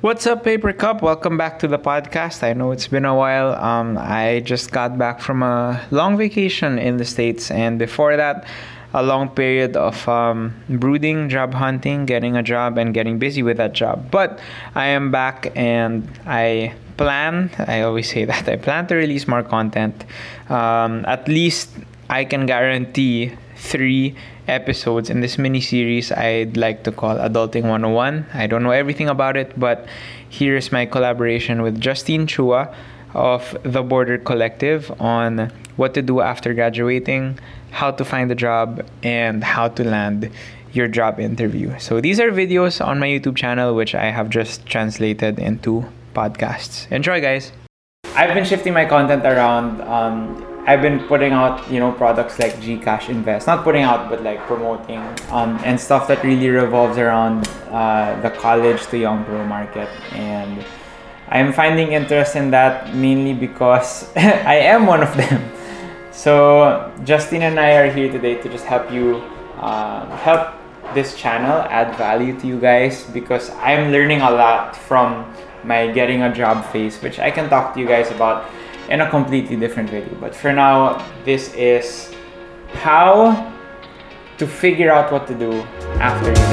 What's up, Paper Cup? Welcome back to the podcast. I know it's been a while. I just got back from a long vacation in the States, and before that, a long period of brooding, job hunting, getting a job, and getting busy with that job. But I am back, and I always say that, I plan to release more content. At least I can guarantee 3 episodes in this mini series I'd like to call Adulting 101. I don't know everything about it, but here's my collaboration with Justine Chua of The Border Collective on what to do after graduating, how to find a job, and how to land your job interview. So these are videos on my YouTube channel, which I have just translated into podcasts. Enjoy, guys! I've been shifting my content around. I've been putting out, products like Gcash Invest. Not putting out, but like promoting and stuff that really revolves around the college to young pro market. And I'm finding interest in that mainly because I am one of them. So Justine and I are here today to just help you, help this channel add value to you guys, because I'm learning a lot from my getting a job phase, which I can talk to you guys about in a completely different video. But for now, this is how to figure out what to do after you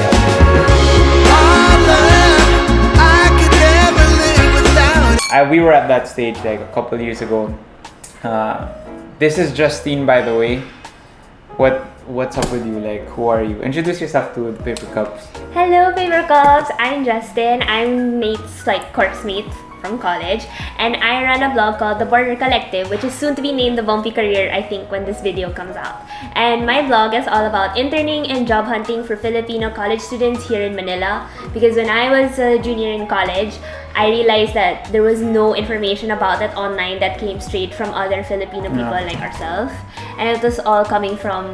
graduate. We were at that stage like a couple years ago. This is Justine, by the way. What's up with you? Like, who are you? Introduce yourself to the Paper Cups. Hello, Paper Cups. I'm Justin. I'm Nate's course mate from college, and I run a blog called The Border Collective, which is soon to be named The Bumpy Career, I think, when this video comes out. And my blog is all about interning and job hunting for Filipino college students here in Manila, because when I was a junior in college, I realized that there was no information about it online that came straight from other Filipino people like ourselves, and it was all coming from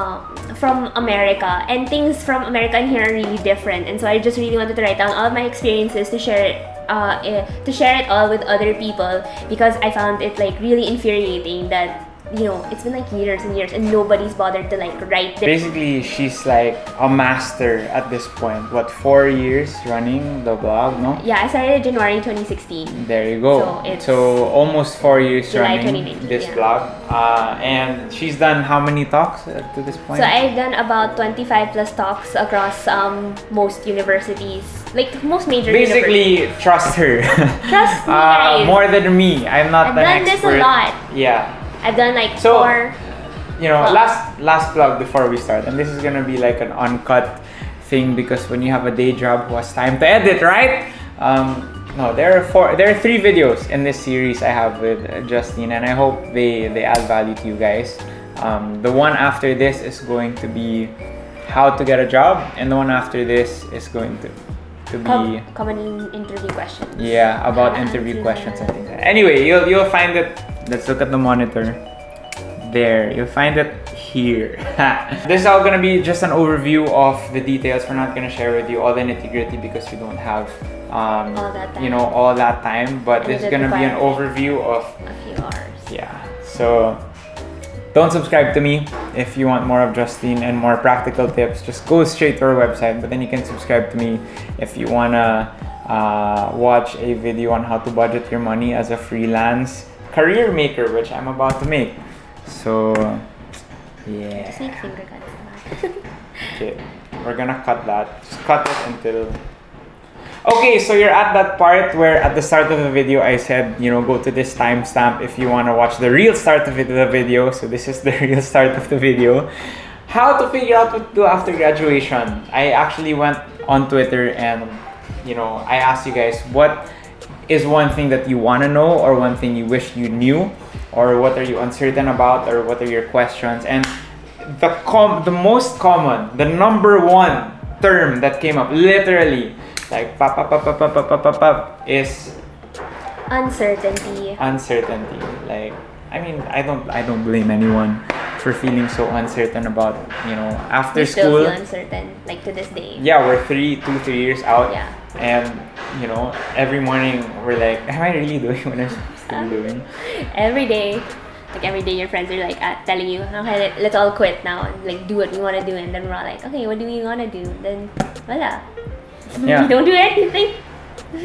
America, and things from America and here are really different. And so I just really wanted to write down all of my experiences to share it all with other people, because I found it really infuriating that it's been years and years and nobody's bothered to write it. Basically, she's like a master at this point. What, 4 years running the blog, no? Yeah, I started January 2016. There you go. So almost 4 years July running this blog. And she's done how many talks to this point? So I've done about 25 plus talks across most universities, most major Basically, universities. trust her. Trust me, guys. More than me. I'm not I've an done expert. this a lot. Yeah. I've done 4. Last plug before we start, and this is gonna be an uncut thing, because when you have a day job, who has time to edit, right? No, there are 3 videos in this series I have with Justine, and I hope they add value to you guys. The one after this is going to be how to get a job, and the one after this is going to be common interview questions. Yeah, about interview questions and things. Anyway, you'll find it. Let's look at the monitor. There, you'll find it here. This is all gonna be just an overview of the details. We're not gonna share with you all the nitty-gritty because we don't have all that time. But this is gonna be an overview of a few hours. Yeah. So don't subscribe to me if you want more of Justine and more practical tips. Just go straight to our website. But then you can subscribe to me if you wanna watch a video on how to budget your money as a freelance career maker, which I'm about to make. So yeah. Just make finger cuts. Okay, we're gonna cut that. Just cut it until. Okay, so you're at that part where at the start of the video I said, go to this timestamp if you want to watch the real start of the video. So this is the real start of the video. How to figure out what to do after graduation. I actually went on Twitter and, I asked you guys, what is one thing that you want to know, or one thing you wish you knew, or what are you uncertain about, or what are your questions? And the most common, the number one term that came up, literally, is uncertainty. I don't blame anyone for feeling so uncertain about, after school. Still feel uncertain, to this day. Yeah, we're 3 years out. Yeah. And, every morning we're like, am I really doing what I'm supposed to be doing? Every day. Every day your friends are telling you, okay, let's all quit now and do what we want to do. And then we're all like, okay, what do we want to do? Then, voila. Yeah. We don't do anything.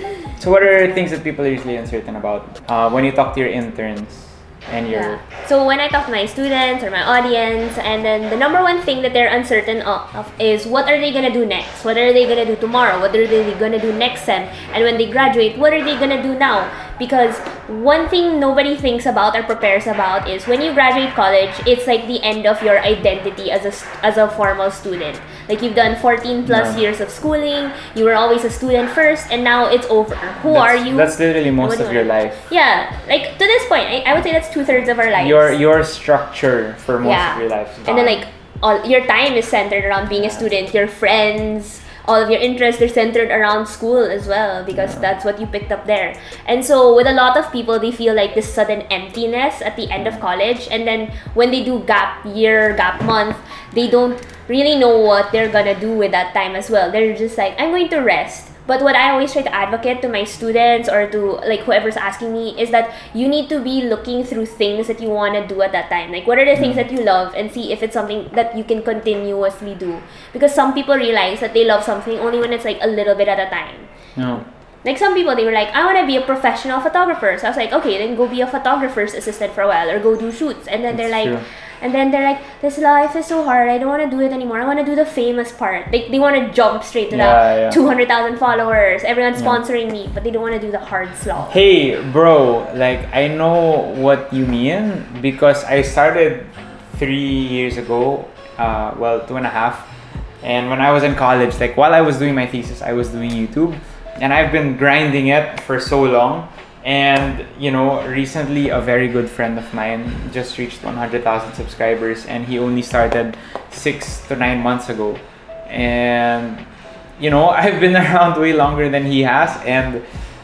So what are things that people are usually uncertain about when you talk to your interns and your... Yeah. So when I talk to my students or my audience, and then the number one thing that they're uncertain of is what are they gonna do next? What are they gonna do tomorrow? What are they gonna do next sem? And when they graduate, what are they gonna do now? Because one thing nobody thinks about or prepares about is when you graduate college, it's like the end of your identity as a formal student. Like you've done 14 plus years of schooling, you were always a student first, and now it's over. Who are you? That's literally most of your life. Yeah, like to this point, I would say that's 2/3 of our lives. Your structure for most of your life. And then like all your time is centered around being a student. Your friends, all of your interests are centered around school as well, because that's what you picked up there. And so with a lot of people, they feel like this sudden emptiness at the end of college, and then when they do gap year, gap month, they don't really know what they're gonna do with that time as well. They're just like, I'm going to rest. But what I always try to advocate to my students or to like whoever's asking me is that you need to be looking through things that you want to do at that time. Like what are the things that you love, and see if it's something that you can continuously do. Because some people realize that they love something only when it's like a little bit at a time. No. Like some people, they were like, I want to be a professional photographer. So I was like, okay, then go be a photographer's assistant for a while or go do shoots. And then they're like, this life is so hard. I don't want to do it anymore. I want to do the famous part. Like they want to jump straight to the 200,000 followers. Everyone's sponsoring me, but they don't want to do the hard slog. Hey, bro, like I know what you mean because I started 3 years ago, 2.5. And when I was in college, like while I was doing my thesis, I was doing YouTube. And I've been grinding it for so long. And, you know, recently a very good friend of mine just reached 100,000 subscribers, and he only started 6 to 9 months ago. And, you know, I've been around way longer than he has and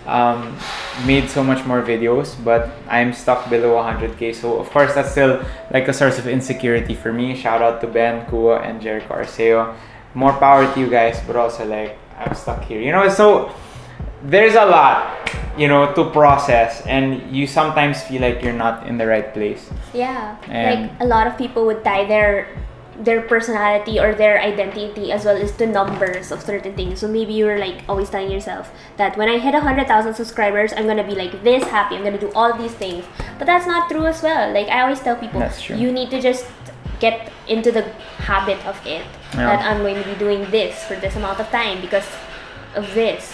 made so much more videos, but I'm stuck below 100K. So, of course, that's still like a source of insecurity for me. Shout out to Ben, Kua, and Jericho Arceo. More power to you guys, but also like I'm stuck here. You know, so there's a lot, you know, to process, and you sometimes feel like you're not in the right place. Yeah, and like a lot of people would tie their personality or their identity as well as to numbers of certain things. So maybe you're like always telling yourself that when I hit 100,000 subscribers, I'm gonna be like this happy. I'm gonna do all these things, but that's not true as well. Like I always tell people, you need to just get into the habit of it. Yeah. That I'm going to be doing this for this amount of time because of this.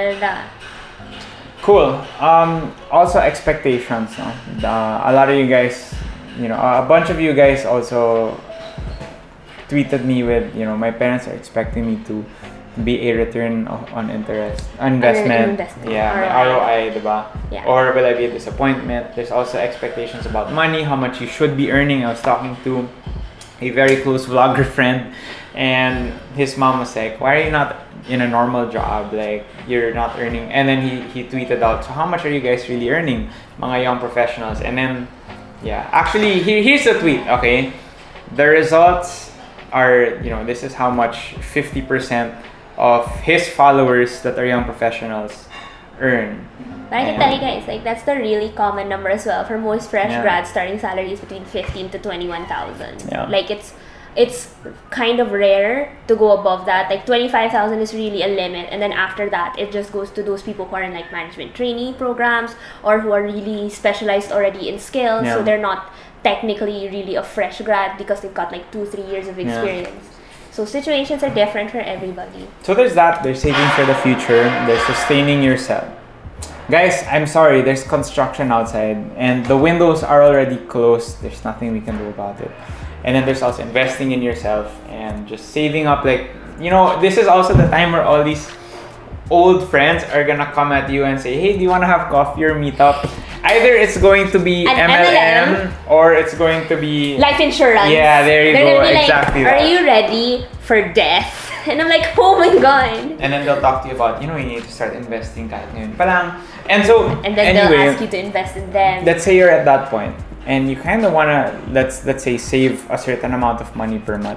Cool. Also expectations. A lot of you guys, you know, a bunch of you guys also tweeted me with, you know, my parents are expecting me to be a return on investment. Yeah, ROI, diba? Yeah. Or will I be a disappointment? There's also expectations about money, how much you should be earning. I was talking to a very close vlogger friend, and his mom was like, why are you not in a normal job? Like, you're not earning. And then he tweeted out, so how much are you guys really earning, mga young professionals? And then, yeah, actually, here's the tweet, okay? The results are, you know, this is how much 50% of his followers that are young professionals earn. But I can tell you guys, like that's the really common number as well. For most fresh grads, starting salaries between 15 to 21,000. Yeah. Like it's kind of rare to go above that. Like 25,000 is really a limit, and then after that, it just goes to those people who are in like management trainee programs or who are really specialized already in skills. Yeah. So they're not technically really a fresh grad because they've got like 2-3 years of experience. Yeah. So situations are different for everybody. So there's that. There's saving for the future. There's sustaining yourself. Guys, I'm sorry, there's construction outside and the windows are already closed. There's nothing we can do about it. And then there's also investing in yourself and just saving up. Like, you know, this is also the time where all these old friends are gonna come at you and say, hey, do you want to have coffee or meet up? Either it's going to be MLM or it's going to be life insurance. Yeah, there you go. Exactly. Are you ready for death? And I'm like, oh my god. And then they'll talk to you about, you know, you need to start investing kahit ngayon pa lang. And so, and then they'll ask you to invest in them. Let's say you're at that point and you kind of want to, let's say, save a certain amount of money per month.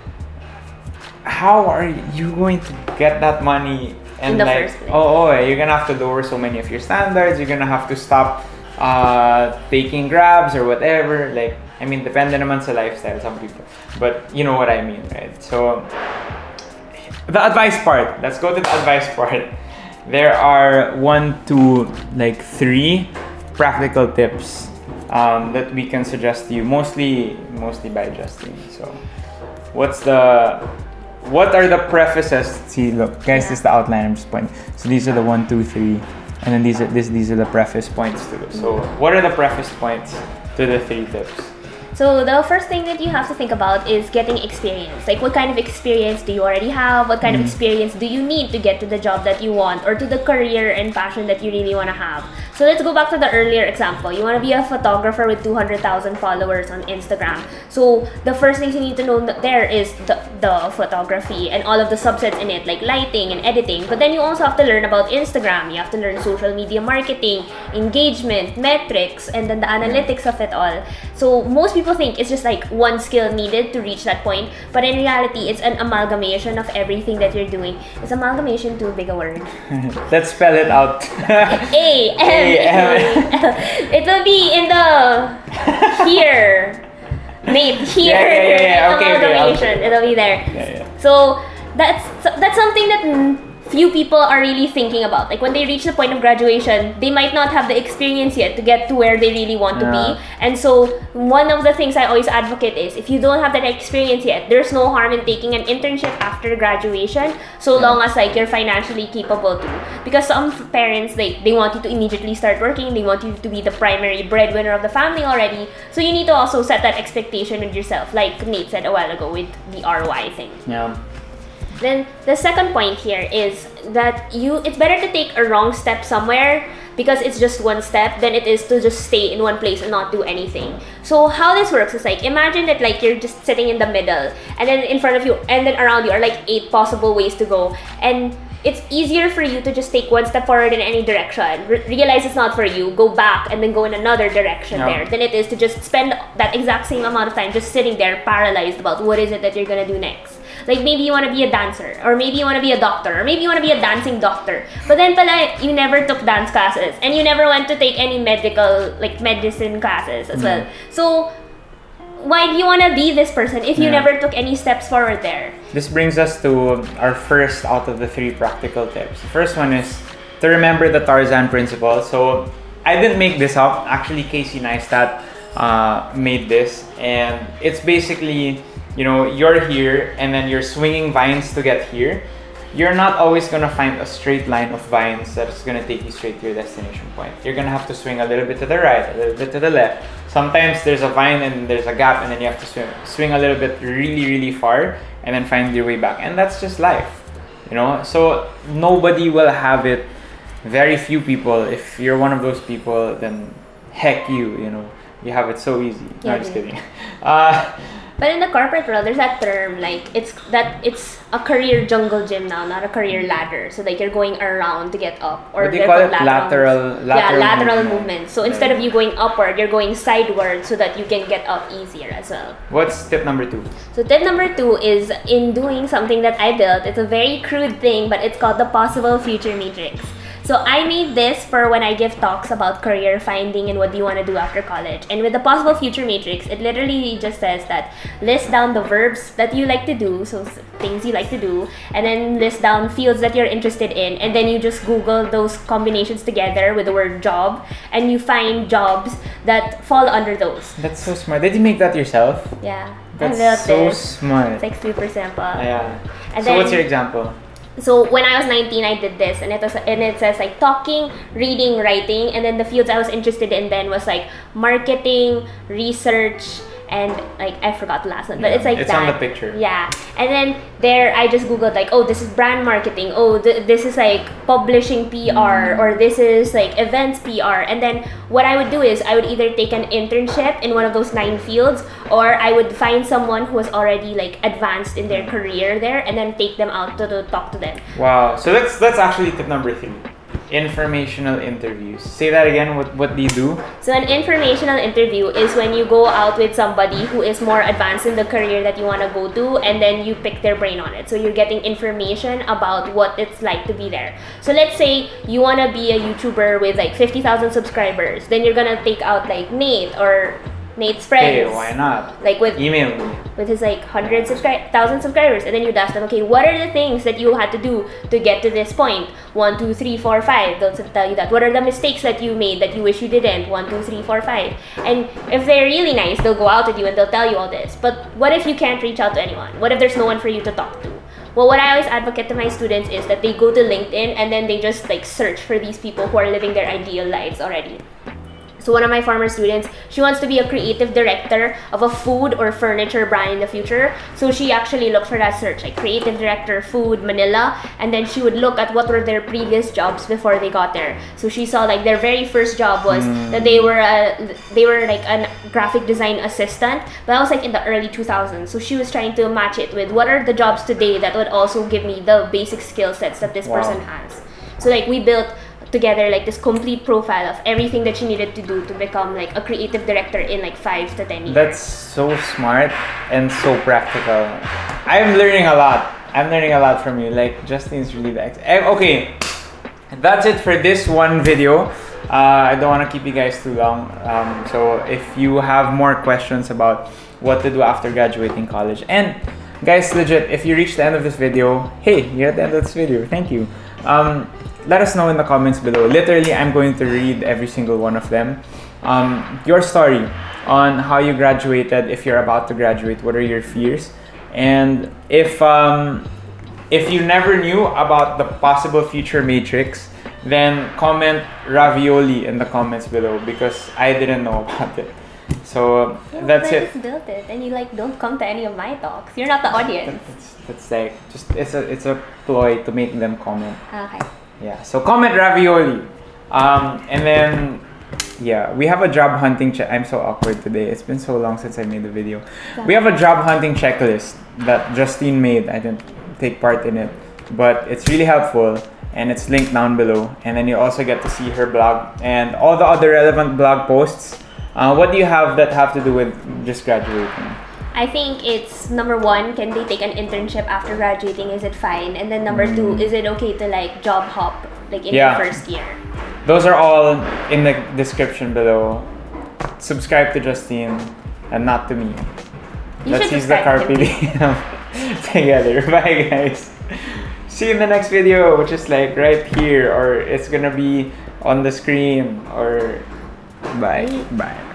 How are you going to get that money? And in the first place. You're gonna have to lower so many of your standards. You're gonna have to stop taking grabs or whatever. Like, I mean, depende naman sa lifestyle, some people. But you know what I mean, right? So, the advice part. Let's go to the advice part. there are 1, 2, like 3 practical tips that we can suggest to you, mostly by Justine. So, what are the prefaces? See, look, guys, this is the outline. I'm just pointing. So these are the 1, 2, 3, and then these are the preface points to this. So, what are the preface points to the 3 tips? So the first thing that you have to think about is getting experience. Like, what kind of experience do you already have? What kind of experience do you need to get to the job that you want or to the career and passion that you really want to have? So let's go back to the earlier example. You want to be a photographer with 200,000 followers on Instagram. So the first things you need to know there is the photography and all of the subsets in it, like lighting and editing. But then you also have to learn about Instagram. You have to learn social media marketing, engagement, metrics, and then the analytics of it all. So most people think it's just like one skill needed to reach that point, but in reality, it's an amalgamation of everything that you're doing. Is amalgamation too big a word? Let's spell it out. It will be in the here. Nate, here. Yeah. Okay. Amalgamation. It'll be there. Yeah. So that's something that few people are really thinking about. Like, when they reach the point of graduation, they might not have the experience yet to get to where they really want to be. And so one of the things I always advocate is, if you don't have that experience yet, there's no harm in taking an internship after graduation, so long as like you're financially capable to. Because some parents, they want you to immediately start working, they want you to be the primary breadwinner of the family already. So you need to also set that expectation with yourself, like Nate said a while ago with the ROI thing. Yeah. Then the second point here is that it's better to take a wrong step somewhere, because it's just one step, than it is to just stay in one place and not do anything. So how this works is, like, imagine that like you're just sitting in the middle, and then in front of you and then around you are like 8 possible ways to go, and it's easier for you to just take one step forward in any direction, realize it's not for you, go back, and then go in another direction there, than it is to just spend that exact same amount of time just sitting there paralyzed about what is it that you're gonna do next. Like, maybe you want to be a dancer, or maybe you want to be a doctor, or maybe you want to be a dancing doctor, but then pala you never took dance classes, and you never went to take any medicine classes as well. So why do you want to be this person if you never took any steps forward there? This brings us to our first out of the 3 practical tips. The first one is to remember the Tarzan principle. So I didn't make this up. Actually, Casey Neistat made this, and it's basically, you're here and then you're swinging vines to get here. You're not always going to find a straight line of vines that's going to take you straight to your destination point. You're going to have to swing a little bit to the right, a little bit to the left. Sometimes there's a vine and there's a gap, and then you have to swing a little bit really, really far, and then find your way back. And that's just life, So nobody will have it. Very few people. If you're one of those people, then heck you have it so easy. No, just kidding. But in the corporate world, there's that term, like, it's a career jungle gym now, not a career ladder. So like, you're going around to get up, or what do you call it? Lateral movement. So instead of you going upward, you're going sideward so that you can get up easier as well. What's tip number 2? So tip number 2 is in doing something that I built. It's a very crude thing, but it's called the Possible Future Matrix. So I made this for when I give talks about career finding and what do you want to do after college. And with the Possible Future Matrix, it literally just says that list down the verbs that you like to do, so things you like to do, and then list down fields that you're interested in, and then you just Google those combinations together with the word job, and you find jobs that fall under those. That's so smart. Did you make that yourself? Yeah. That's so smart. It's like super simple. Yeah. And so what's your example? So when I was 19, I did this, and it says like talking, reading, writing, and then the fields I was interested in then was like marketing, research, and like I forgot the last one, but it's like it's that. on the picture. Yeah, and then there I just googled like, oh, this is brand marketing. Oh, this is like publishing PR, or this is like events PR. And then what I would do is I would either take an internship in one of those 9 fields, or I would find someone who was already like advanced in their career there, and then take them out to talk to them. Wow. So that's actually tip number 3. Informational interviews. Say that again. What do you do? So an informational interview is when you go out with somebody who is more advanced in the career that you want to go to, and then you pick their brain on it. So you're getting information about what it's like to be there. So let's say you want to be a YouTuber with like 50,000 subscribers. Then you're gonna take out like Nate or Nate's friends. Hey, why not? Like with Email me. with his like 1,000 subscribers, and then you'd ask them, okay, what are the things that you had to do to get to this point? 1, 2, 3, 4, 5. They'll tell you that. What are the mistakes that you made that you wish you didn't? 1, 2, 3, 4, 5. And if they're really nice, they'll go out with you and they'll tell you all this. But what if you can't reach out to anyone? What if there's no one for you to talk to? Well, what I always advocate to my students is that they go to LinkedIn and then they just like search for these people who are living their ideal lives already. So one of my former students, she wants to be a creative director of a food or furniture brand in the future. So she actually looked for that search, like creative director, food, Manila, and then she would look at what were their previous jobs before they got there. So she saw like their very first job was that they were like a graphic design assistant, but that was like in the early 2000s. So she was trying to match it with what are the jobs today that would also give me the basic skill sets that this person has. So like we built together like this complete profile of everything that she needed to do to become like a creative director in like 5 to 10 years. That's so smart and so practical. I'm learning a lot. I'm learning a lot from you. Like Justine's really the okay, that's it for this one video. I don't want to keep you guys too long. So if you have more questions about what to do after graduating college, and guys, legit, if you reach the end of this video, hey, you're at the end of this video. Thank you. Let us know in the comments below. Literally, I'm going to read every single one of them. Your story on how you graduated, if you're about to graduate, what are your fears? And if you never knew about the possible future matrix, then comment ravioli in the comments below because I didn't know about it. So that's it. I just built it, and you like don't come to any of my talks. You're not the audience. That's like just it's a ploy to make them comment. Okay. Yeah, so comment ravioli. And then, yeah, we have a job hunting I'm so awkward today. It's been so long since I made the video. We have a job hunting checklist that Justine made. I didn't take part in it, but it's really helpful and it's linked down below. And then you also get to see her blog and all the other relevant blog posts. What do you have that have to do with just graduating? I think it's number 1, can they take an internship after graduating? Is it fine? And then number 2, is it okay to like job hop like in your first year? Those are all in the description below. Subscribe to Justine and not to me. Let's use the carpe diem together. Bye guys. See you in the next video, which is like right here, or it's gonna be on the screen, or bye.